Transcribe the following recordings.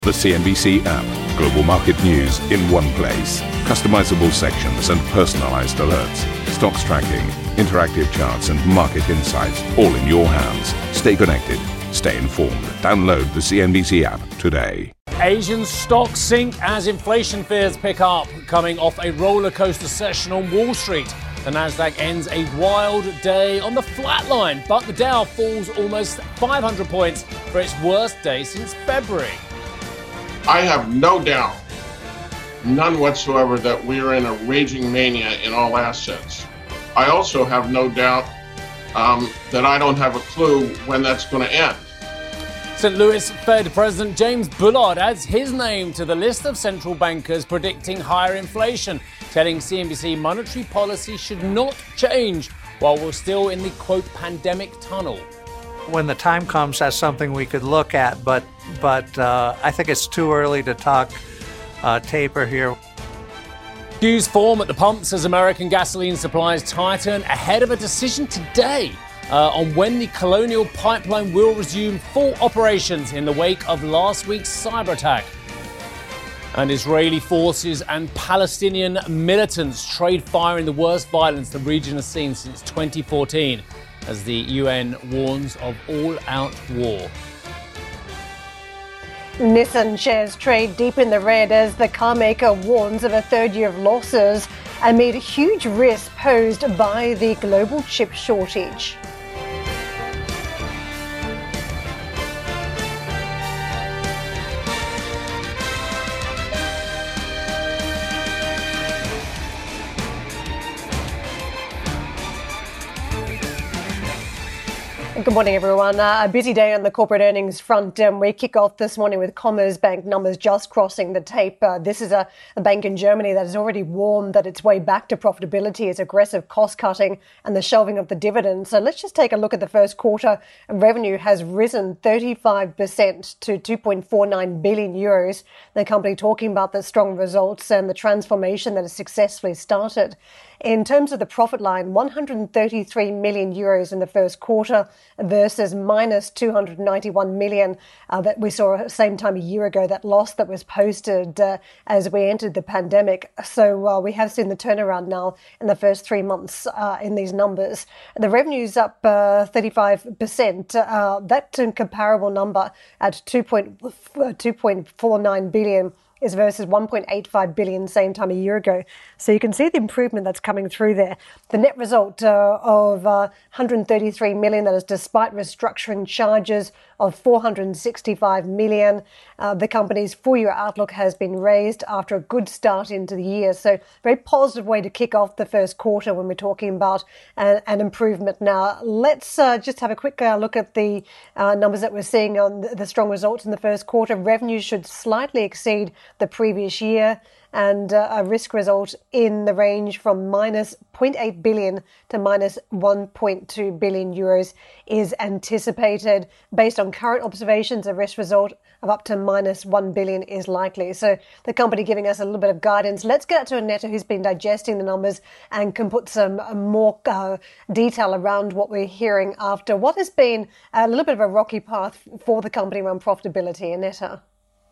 The CNBC app. Global market news in one place. Customizable sections and personalized alerts. Stocks tracking, interactive charts and market insights all in your hands. Stay connected. Stay informed. Download the CNBC app today. Asian stocks sink as inflation fears pick up, coming off a roller coaster session on Wall Street. The Nasdaq ends a wild day on the flat line, but the Dow falls almost 500 points for its worst day since February. I have no doubt, none whatsoever, that we are in a raging mania in all assets. I also have no doubt that I don't have a clue when that's going to end. St. Louis Fed President James Bullard adds his name to the list of central bankers predicting higher inflation, telling CNBC monetary policy should not change while we're still in the, quote, pandemic tunnel. When the time comes, that's something we could look at, but I think it's too early to talk taper here. Queues form at the pumps as American gasoline supplies tighten ahead of a decision today on when the Colonial Pipeline will resume full operations in the wake of last week's cyber attack. And Israeli forces and Palestinian militants trade fire in the worst violence the region has seen since 2014, as the UN warns of all-out war. Nissan shares trade deep in the red as the carmaker warns of a third year of losses amid huge risks posed by the global chip shortage. Good morning, everyone. A busy day on the corporate earnings front. We kick off this morning with Commerzbank numbers just crossing the tape. This is a bank in Germany that has already warned that its way back to profitability is aggressive cost cutting and the shelving of the dividend. So let's just take a look at the first quarter. Revenue has risen 35% to 2.49 billion euros. The company talking about the strong results and the transformation that has successfully started. In terms of the profit line, 133 million euros in the first quarter versus minus 291 million that we saw same time a year ago, that loss that was posted as we entered the pandemic. So we have seen the turnaround now in the first 3 months in these numbers. The revenue's up 35%. That comparable number at 2.49 billion is versus 1.85 billion same time a year ago. So you can see the improvement that's coming through there. The net result of 133 million, that is despite restructuring charges of 465 million. The company's full-year outlook has been raised after a good start into the year. So very positive way to kick off the first quarter when we're talking about an improvement. Now, let's just have a quick look at the numbers that we're seeing on the strong results in the first quarter. Revenue should slightly exceed the previous year, and a risk result in the range from minus 0.8 billion to minus 1.2 billion euros is anticipated. Based on current observations, a risk result of up to minus 1 billion is likely. So the company giving us a little bit of guidance. Let's get out to Annette, who's been digesting the numbers and can put some more detail around what we're hearing after what has been a little bit of a rocky path for the company around profitability. Annette.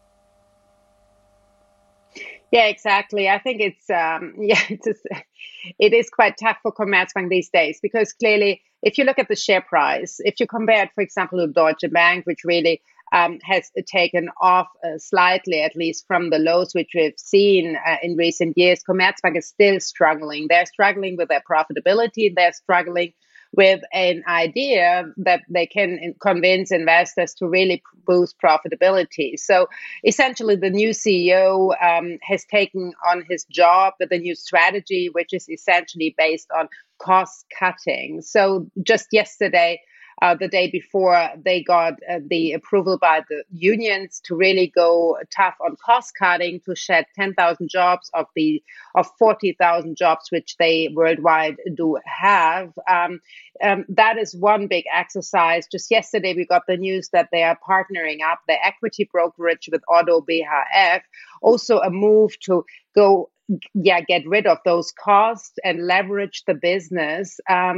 Yeah, exactly. I think it is quite tough for Commerzbank these days, because clearly, if you look at the share price, if you compare it, for example, to Deutsche Bank, which really has taken off slightly, at least from the lows which we've seen in recent years, Commerzbank is still struggling. They're struggling with their profitability. They're struggling with an idea that they can convince investors to really boost profitability. So essentially, the new CEO has taken on his job with a new strategy, which is essentially based on cost cutting. So just yesterday, the day before, they got the approval by the unions to really go tough on cost cutting, to shed 10,000 jobs of 40,000 jobs which they worldwide do have. That is one big exercise. Just yesterday, we got the news that they are partnering up their equity brokerage with Oddo BHF. Also a move to get rid of those costs and leverage the business.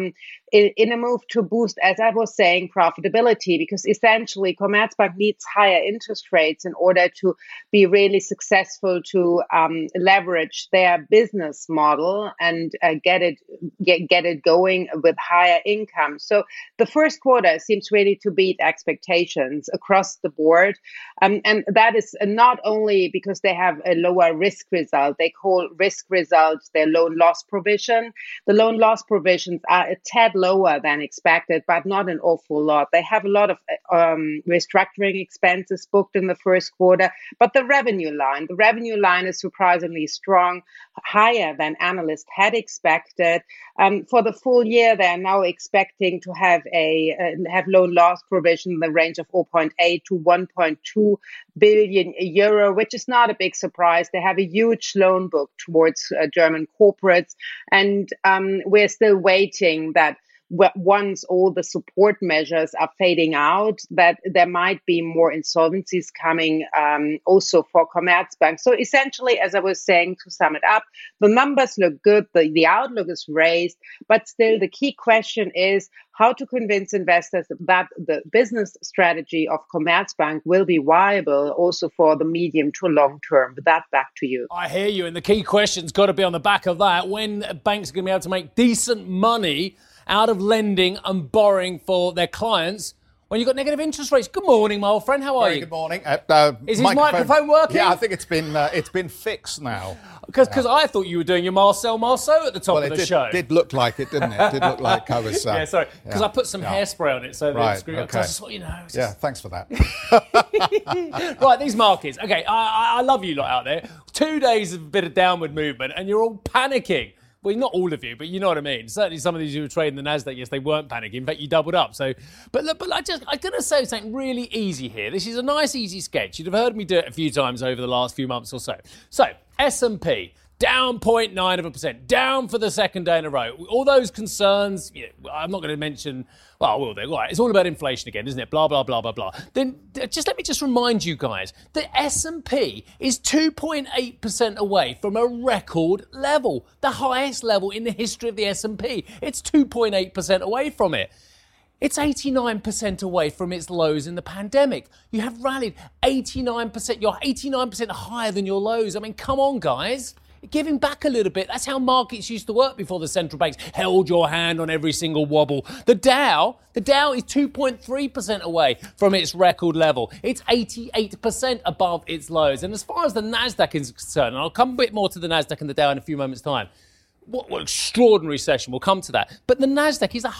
in a move to boost, as I was saying, profitability, because essentially Commerzbank needs higher interest rates in order to be really successful to leverage their business model and get it going with higher income. So the first quarter seems really to beat expectations across the board. And that is not only because they have a lower risk result. They call risk results their loan loss provision. The loan loss provisions are a tad lower than expected, but not an awful lot. They have a lot of restructuring expenses booked in the first quarter, but the revenue line is surprisingly strong, higher than analysts had expected. For the full year, they are now expecting to have loan loss provision in the range of 0.8 to 1.2 billion euro, which is not a big surprise. They have a huge loan book towards German corporates, and we're still waiting that once all the support measures are fading out, that there might be more insolvencies coming also for Commerzbank. So essentially, as I was saying, to sum it up, the numbers look good, the outlook is raised, but still the key question is how to convince investors that the business strategy of Commerzbank will be viable also for the medium to long term. With that, back to you. I hear you, and the key question's got to be on the back of that, when banks are going to be able to make decent money out of lending and borrowing for their clients when you've got negative interest rates. Good morning, my old friend. How are you? Good morning. Is his microphone working? Yeah, I think it's been fixed now. Because I thought you were doing your Marcel Marceau at the top of the show. It did look like it, didn't it? It did look like I was... yeah, sorry. Because I put some hairspray on it so that it's screwed up. I just thought, Yeah, thanks for that. Right, these markets. Okay, I love you lot out there. 2 days of a bit of downward movement and you're all panicking. Well, not all of you, but you know what I mean. Certainly some of these who were trading the Nasdaq, yes, they weren't panicking. In fact, you doubled up. So, but look, I'm going to say something really easy here. This is a nice, easy sketch. You'd have heard me do it a few times over the last few months or so. So, S&P, down 0.9%, down for the second day in a row. All those concerns, I'm not going to mention, well, will they? Right, it's all about inflation again, isn't it? Blah, blah, blah, blah, blah. Then let me remind you guys, the S&P is 2.8% away from a record level, the highest level in the history of the S&P. It's 2.8% away from it. It's 89% away from its lows in the pandemic. You have rallied 89%. You're 89% higher than your lows. I mean, come on, guys. Giving back a little bit. That's how markets used to work before the central banks held your hand on every single wobble. The Dow is 2.3% away from its record level. It's 88% above its lows. And as far as the Nasdaq is concerned, and I'll come a bit more to the Nasdaq and the Dow in a few moments' time. What extraordinary session. We'll come to that. But the Nasdaq is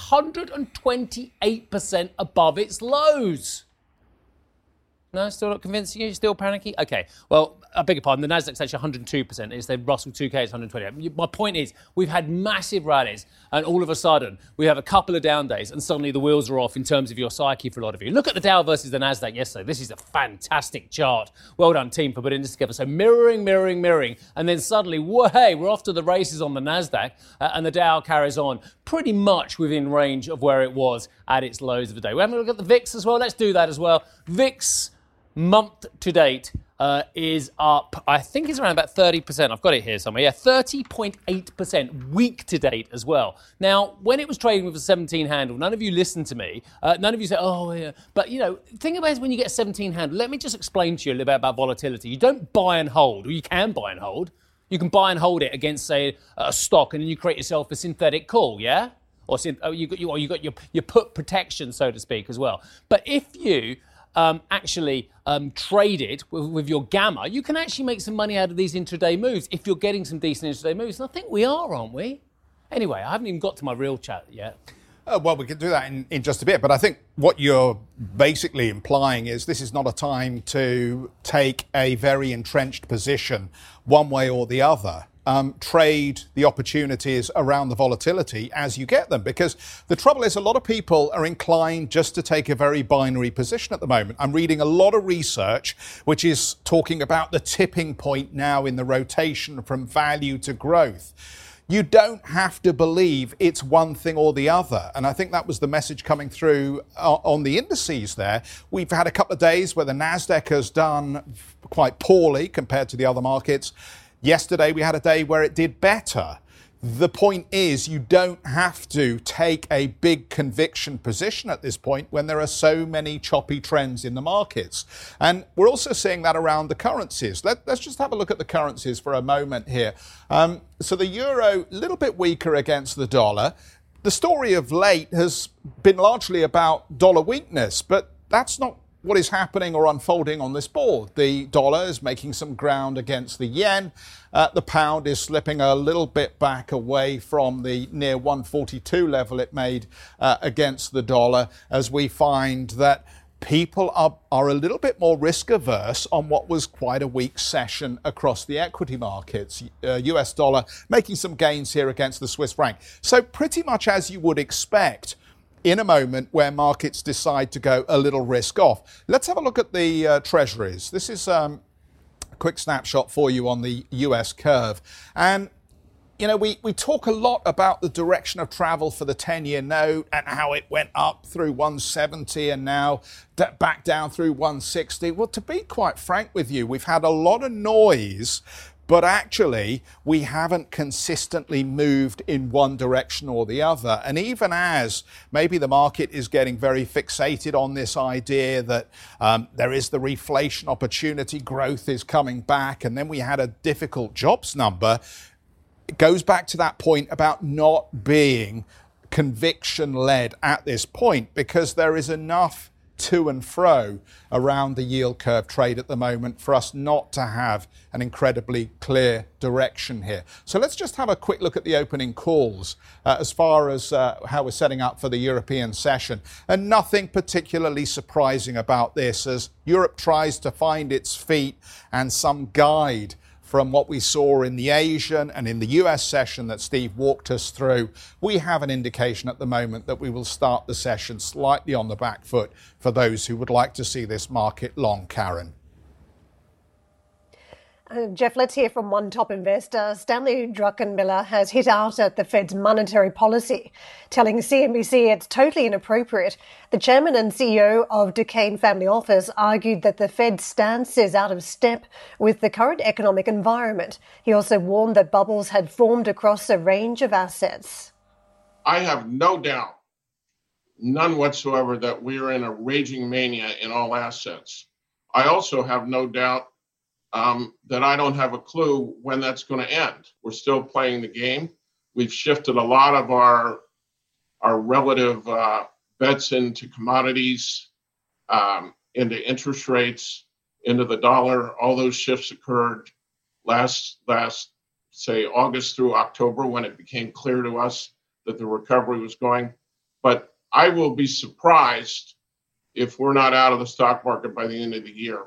128% above its lows. No, still not convincing you? Still panicking? Okay, well, I beg your pardon, the Nasdaq's actually 102%. It's the Russell 2K is 120. My point is, we've had massive rallies, and all of a sudden, we have a couple of down days, and suddenly the wheels are off in terms of your psyche for a lot of you. Look at the Dow versus the Nasdaq yesterday. This is a fantastic chart. Well done, team, for putting this together. So mirroring, and then suddenly, hey, we're off to the races on the Nasdaq, and the Dow carries on pretty much within range of where it was at its lows of the day. We're having a look at the VIX as well. Let's do that as well. VIX month to date is up, I think it's around about 30%. I've got it here somewhere. Yeah, 30.8% week to date as well. Now, when it was trading with a 17 handle, none of you listened to me. None of you said, oh, yeah. But, think about it when you get a 17 handle. Let me just explain to you a little bit about volatility. You don't buy and hold, or you can buy and hold. You can buy and hold it against, say, a stock, and then you create yourself a synthetic call, yeah? Or you got your put protection, so to speak, as well. But if you actually traded with your gamma, you can actually make some money out of these intraday moves if you're getting some decent intraday moves. And I think we are, aren't we? Anyway, I haven't even got to my real chat yet. Well, we can do that in just a bit. But I think what you're basically implying is this is not a time to take a very entrenched position one way or the other. Trade the opportunities around the volatility as you get them. Because the trouble is a lot of people are inclined just to take a very binary position at the moment. I'm reading a lot of research which is talking about the tipping point now in the rotation from value to growth. You don't have to believe it's one thing or the other. And I think that was the message coming through on the indices there. We've had a couple of days where the Nasdaq has done quite poorly compared to the other markets. Yesterday, we had a day where it did better. The point is, you don't have to take a big conviction position at this point when there are so many choppy trends in the markets. And we're also seeing that around the currencies. Let's just have a look at the currencies for a moment here. So the euro, a little bit weaker against the dollar. The story of late has been largely about dollar weakness, but that's not what is happening or unfolding on this board. The dollar is making some ground against the yen. The pound is slipping a little bit back away from the near 142 level it made against the dollar, as we find that people are a little bit more risk averse on what was quite a weak session across the equity markets. US dollar making some gains here against the Swiss franc. So pretty much as you would expect in a moment where markets decide to go a little risk off. Let's have a look at the treasuries. This is a quick snapshot for you on the US curve. And, you know, we talk a lot about the direction of travel for the 10-year note and how it went up through 170 and now back down through 160. Well, to be quite frank with you, we've had a lot of noise, but actually, we haven't consistently moved in one direction or the other. And even as maybe the market is getting very fixated on this idea that there is the reflation opportunity, growth is coming back, and then we had a difficult jobs number, it goes back to that point about not being conviction-led at this point, because there is enough to and fro around the yield curve trade at the moment for us not to have an incredibly clear direction here. So let's just have a quick look at the opening calls as far as how we're setting up for the European session. And nothing particularly surprising about this as Europe tries to find its feet and some guide from what we saw in the Asian and in the US session that Steve walked us through. We have an indication at the moment that we will start the session slightly on the back foot for those who would like to see this market long, Karen. Jeff, let's hear from one top investor. Stanley Druckenmiller has hit out at the Fed's monetary policy, telling CNBC it's totally inappropriate. The chairman and CEO of Duquesne Family Office argued that the Fed's stance is out of step with the current economic environment. He also warned that bubbles had formed across a range of assets. I have no doubt, none whatsoever, that we are in a raging mania in all assets. I also have no doubt that I don't have a clue when that's going to end. We're still playing the game. We've shifted a lot of our relative bets into commodities, into interest rates, into the dollar. All those shifts occurred last say August through October, when it became clear to us that the recovery was going. But I will be surprised if we're not out of the stock market by the end of the year.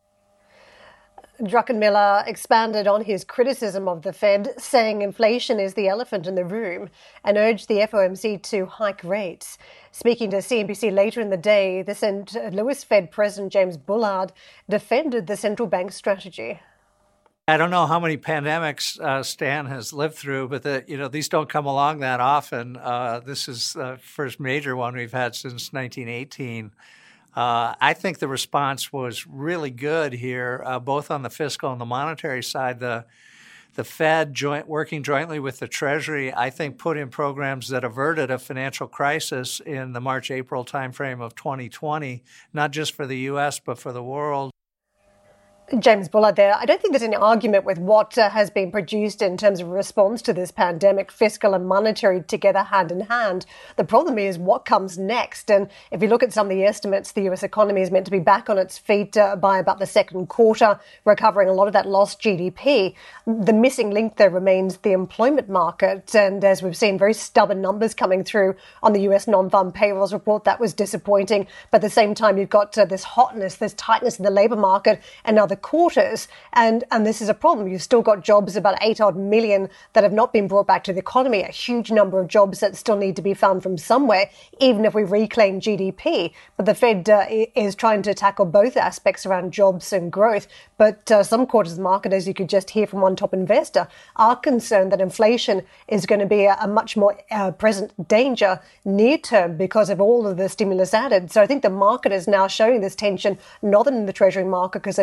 Druckenmiller expanded on his criticism of the Fed, saying inflation is the elephant in the room, and urged the FOMC to hike rates. Speaking to CNBC later in the day, the St. Louis Fed President James Bullard defended the central bank strategy. I don't know how many pandemics Stan has lived through, but these don't come along that often. This is the first major one we've had since 1918. I think the response was really good here, both on the fiscal and the monetary side. The Fed, working jointly with the Treasury, I think put in programs that averted a financial crisis in the March-April timeframe of 2020, not just for the U.S., but for the world. James Bullard there. I don't think there's any argument with what has been produced in terms of response to this pandemic, fiscal and monetary together hand in hand. The problem is what comes next. And if you look at some of the estimates, the US economy is meant to be back on its feet by about the second quarter, recovering a lot of that lost GDP. The missing link there remains the employment market. And as we've seen, very stubborn numbers coming through on the US non-farm payrolls report. That was disappointing. But at the same time, you've got this hotness, this tightness in the labour market and other quarters, and this is a problem. You've still got jobs, about 8 million that have not been brought back to the economy, a huge number of jobs that still need to be found from somewhere, even if we reclaim GDP. But the Fed is trying to tackle both aspects around jobs and growth. But some quarters of the market, as you could just hear from one top investor, are concerned that inflation is going to be a much more present danger near term because of all of the stimulus added. So I think the market is now showing this tension, not in the Treasury market, because I think the Fed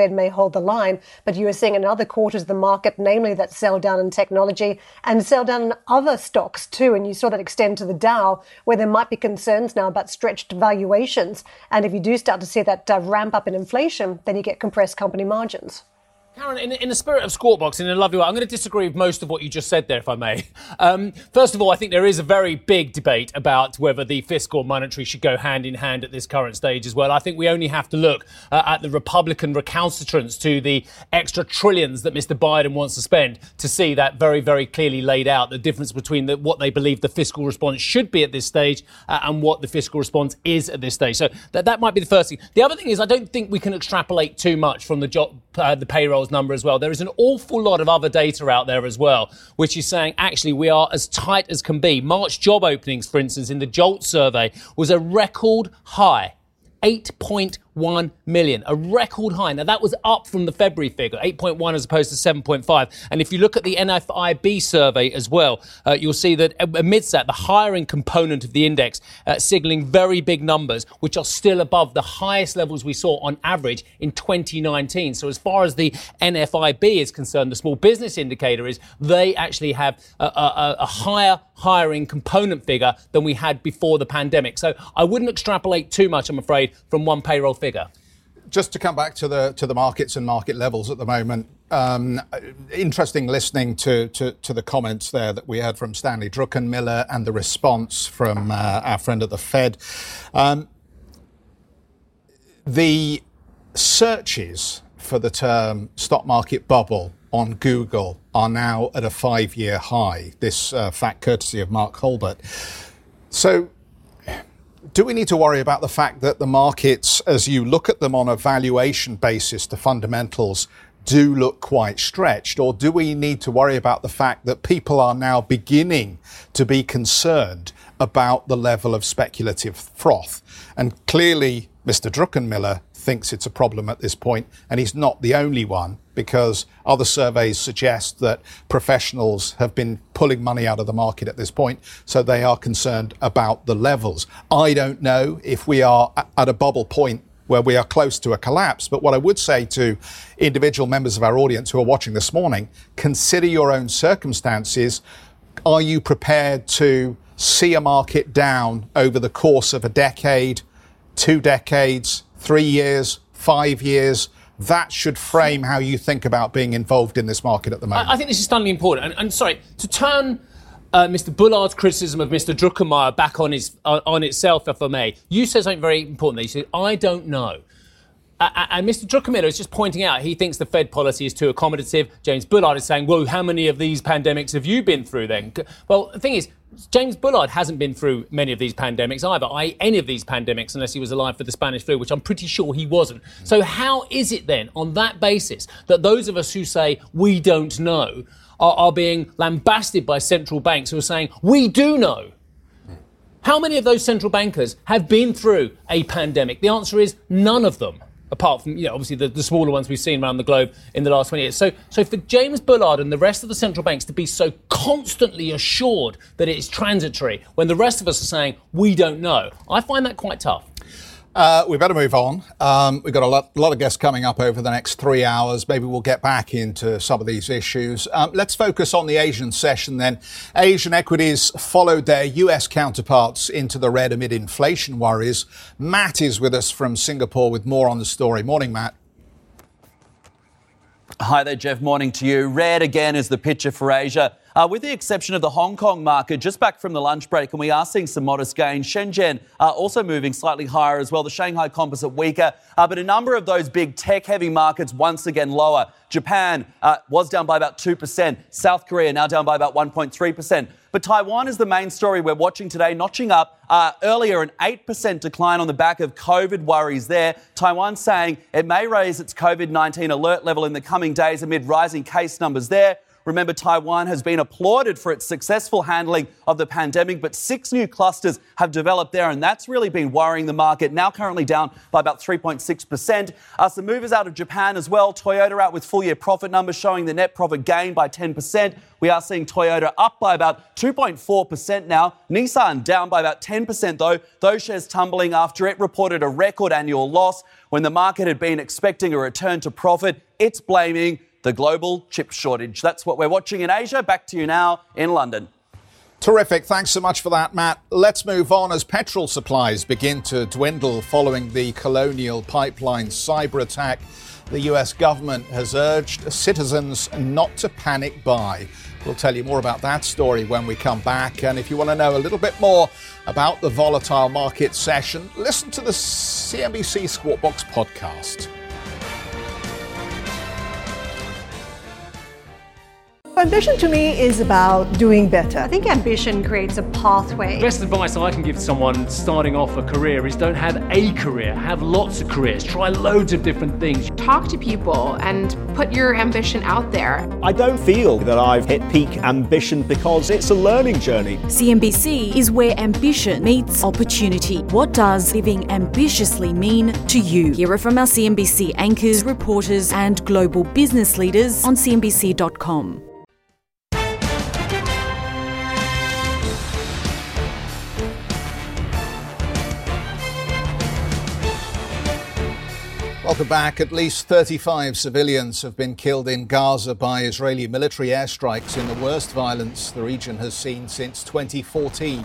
Fed may hold the line, but you are seeing in other quarters of the market, namely that sell down in technology and sell down in other stocks too. And you saw that extend to the Dow, where there might be concerns now about stretched valuations. And if you do start to see that ramp up in inflation, then you get compressed company margins. Karen, in the spirit of Squawk Box, in a lovely way, I'm going to disagree with most of what you just said there, if I may. First of all, I think there is a very big debate about whether the fiscal and monetary should go hand in hand at this current stage as well. I think we only have to look at the Republican recalcitrance to the extra trillions that Mr. Biden wants to spend to see that very, very clearly laid out, the difference between what they believe the fiscal response should be at this stage and what the fiscal response is at this stage. So that might be the first thing. The other thing is I don't think we can extrapolate too much from the payrolls number as well. There is an awful lot of other data out there as well, which is saying actually we are as tight as can be. March job openings, for instance, in the JOLT survey was a record high. 8.1 million, a record high. Now, that was up from the February figure, 8.1 as opposed to 7.5. And if you look at the NFIB survey as well, you'll see that amidst that, the hiring component of the index signaling very big numbers, which are still above the highest levels we saw on average in 2019. So as far as the NFIB is concerned, the small business indicator is they actually have a higher hiring component figure than we had before the pandemic. So I wouldn't extrapolate too much, I'm afraid, from one payroll figure. Just to come back to the markets and market levels at the moment, interesting listening to the comments there that we had from Stanley Druckenmiller and the response from our friend at the Fed. The searches for the term stock market bubble on Google are now at a 5-year high. This fact courtesy of Mark Hulbert. So do we need to worry about the fact that the markets, as you look at them on a valuation basis, the fundamentals do look quite stretched? Or do we need to worry about the fact that people are now beginning to be concerned about the level of speculative froth? And clearly, Mr. Druckenmiller thinks it's a problem at this point, and he's not the only one, because other surveys suggest that professionals have been pulling money out of the market at this point, so they are concerned about the levels. I don't know if we are at a bubble point where we are close to a collapse, but what I would say to individual members of our audience who are watching this morning, consider your own circumstances. Are you prepared to see a market down over the course of a decade, 2 decades, 3 years, 5 years? That should frame how you think about being involved in this market at the moment. I think this is stunningly important. And sorry, to turn Mr. Bullard's criticism of Mr. Druckenmiller back on itself, if I may, you said something very important there. You said, I don't know. And Mr. Druckenmiller is just pointing out he thinks the Fed policy is too accommodative. James Bullard is saying, well, how many of these pandemics have you been through then? Well, the thing is, James Bullard hasn't been through many of these pandemics either, i.e. any of these pandemics, unless he was alive for the Spanish flu, which I'm pretty sure he wasn't. So how is it then, on that basis, that those of us who say we don't know are being lambasted by central banks who are saying we do know? How many of those central bankers have been through a pandemic? The answer is none of them. Apart from, obviously the smaller ones we've seen around the globe in the last 20 years. So for James Bullard and the rest of the central banks to be so constantly assured that it's transitory when the rest of us are saying we don't know, I find that quite tough. We better move on. We've got a lot of guests coming up over the next 3 hours. Maybe we'll get back into some of these issues. Let's focus on the Asian session then. Asian equities followed their US counterparts into the red amid inflation worries. Matt is with us from Singapore with more on the story. Morning, Matt. Hi there, Jeff. Morning to you. Red again is the picture for Asia. With the exception of the Hong Kong market, just back from the lunch break, and we are seeing some modest gains. Shenzhen also moving slightly higher as well. The Shanghai Composite weaker, but a number of those big tech-heavy markets once again lower. Japan was down by about 2%. South Korea now down by about 1.3%. But Taiwan is the main story we're watching today, notching up earlier an 8% decline on the back of COVID worries there. Taiwan saying it may raise its COVID-19 alert level in the coming days amid rising case numbers there. Remember, Taiwan has been applauded for its successful handling of the pandemic, but 6 new clusters have developed there, and that's really been worrying the market, now currently down by about 3.6%. Some movers out of Japan as well. Toyota out with full-year profit numbers showing the net profit gain by 10%. We are seeing Toyota up by about 2.4% now. Nissan down by about 10% though. Those shares tumbling after it reported a record annual loss. When the market had been expecting a return to profit, it's blaming the global chip shortage. That's what we're watching in Asia. Back to you now in London. Terrific. Thanks so much for that, Matt. Let's move on as petrol supplies begin to dwindle following the Colonial Pipeline cyber attack. The US government has urged citizens not to panic buy. We'll tell you more about that story when we come back. And if you want to know a little bit more about the volatile market session, listen to the CNBC Squawk Box podcast. Ambition to me is about doing better. I think ambition creates a pathway. The best advice I can give to someone starting off a career is don't have a career, have lots of careers, try loads of different things. Talk to people and put your ambition out there. I don't feel that I've hit peak ambition because it's a learning journey. CNBC is where ambition meets opportunity. What does living ambitiously mean to you? Hear it from our CNBC anchors, reporters, and global business leaders on CNBC.com. Welcome back. At least 35 civilians have been killed in Gaza by Israeli military airstrikes in the worst violence the region has seen since 2014.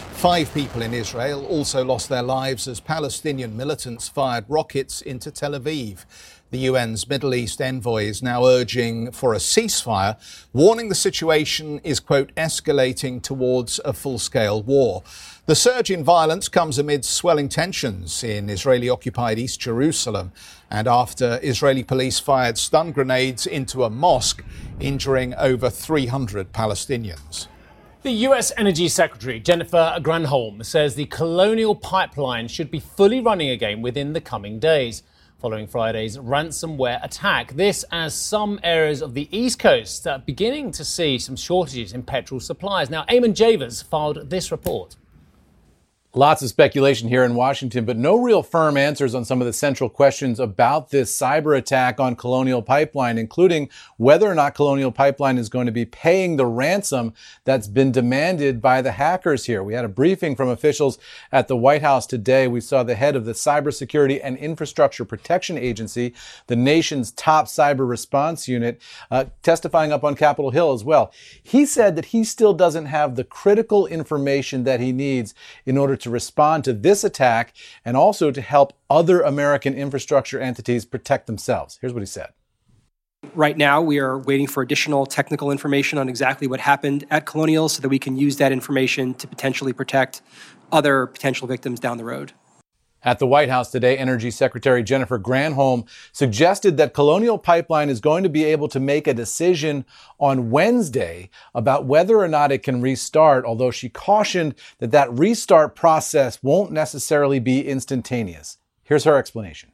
5 people in Israel also lost their lives as Palestinian militants fired rockets into Tel Aviv. The UN's Middle East envoy is now urging for a ceasefire, warning the situation is, quote, escalating towards a full-scale war. The surge in violence comes amid swelling tensions in Israeli-occupied East Jerusalem and after Israeli police fired stun grenades into a mosque, injuring over 300 Palestinians. The US Energy Secretary, Jennifer Granholm, says the Colonial Pipeline should be fully running again within the coming days, following Friday's ransomware attack. This as some areas of the East Coast are beginning to see some shortages in petrol supplies. Now, Eamon Javers filed this report. Lots of speculation here in Washington, but no real firm answers on some of the central questions about this cyber attack on Colonial Pipeline, including whether or not Colonial Pipeline is going to be paying the ransom that's been demanded by the hackers here. We had a briefing from officials at the White House today. We saw the head of the Cybersecurity and Infrastructure Protection Agency, the nation's top cyber response unit, testifying up on Capitol Hill as well. He said that he still doesn't have the critical information that he needs in order to respond to this attack and also to help other American infrastructure entities protect themselves. Here's what he said. Right now, we are waiting for additional technical information on exactly what happened at Colonial so that we can use that information to potentially protect other potential victims down the road. At the White House today, Energy Secretary Jennifer Granholm suggested that Colonial Pipeline is going to be able to make a decision on Wednesday about whether or not it can restart, although she cautioned that that restart process won't necessarily be instantaneous. Here's her explanation.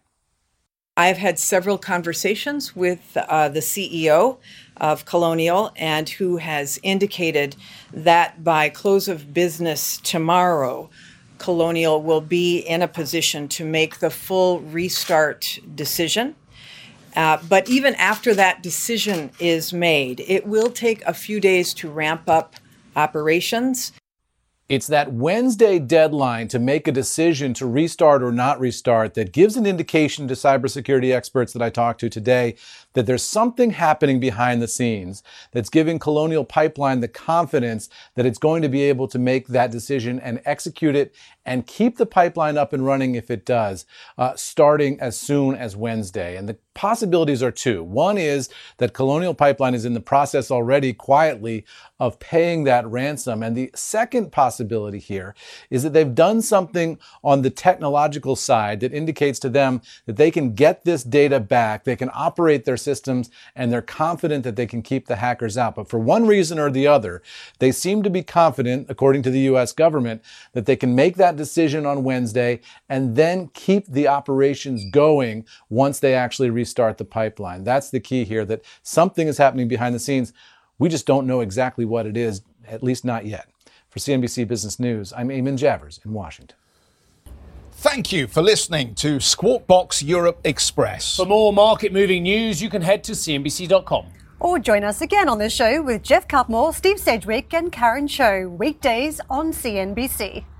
I've had several conversations with the CEO of Colonial, and who has indicated that by close of business tomorrow, Colonial will be in a position to make the full restart decision. But even after that decision is made, it will take a few days to ramp up operations. It's that Wednesday deadline to make a decision to restart or not restart that gives an indication to cybersecurity experts that I talked to today that there's something happening behind the scenes that's giving Colonial Pipeline the confidence that it's going to be able to make that decision and execute it and keep the pipeline up and running if it does, starting as soon as Wednesday. And the possibilities are two. One is that Colonial Pipeline is in the process already quietly of paying that ransom. And the second possibility here is that they've done something on the technological side that indicates to them that they can get this data back, they can operate their systems, and they're confident that they can keep the hackers out. But for one reason or the other, they seem to be confident, according to the US government, that they can make that decision on Wednesday and then keep the operations going once they actually restart the pipeline. That's the key here, that something is happening behind the scenes. We just don't know exactly what it is, at least not yet. For CNBC Business News, I'm Eamon Javers in Washington. Thank you for listening to Squawk Box Europe Express. For more market-moving news, you can head to cnbc.com. Or join us again on the show with Jeff Cutmore, Steve Sedgwick and Karen Cho, weekdays on CNBC.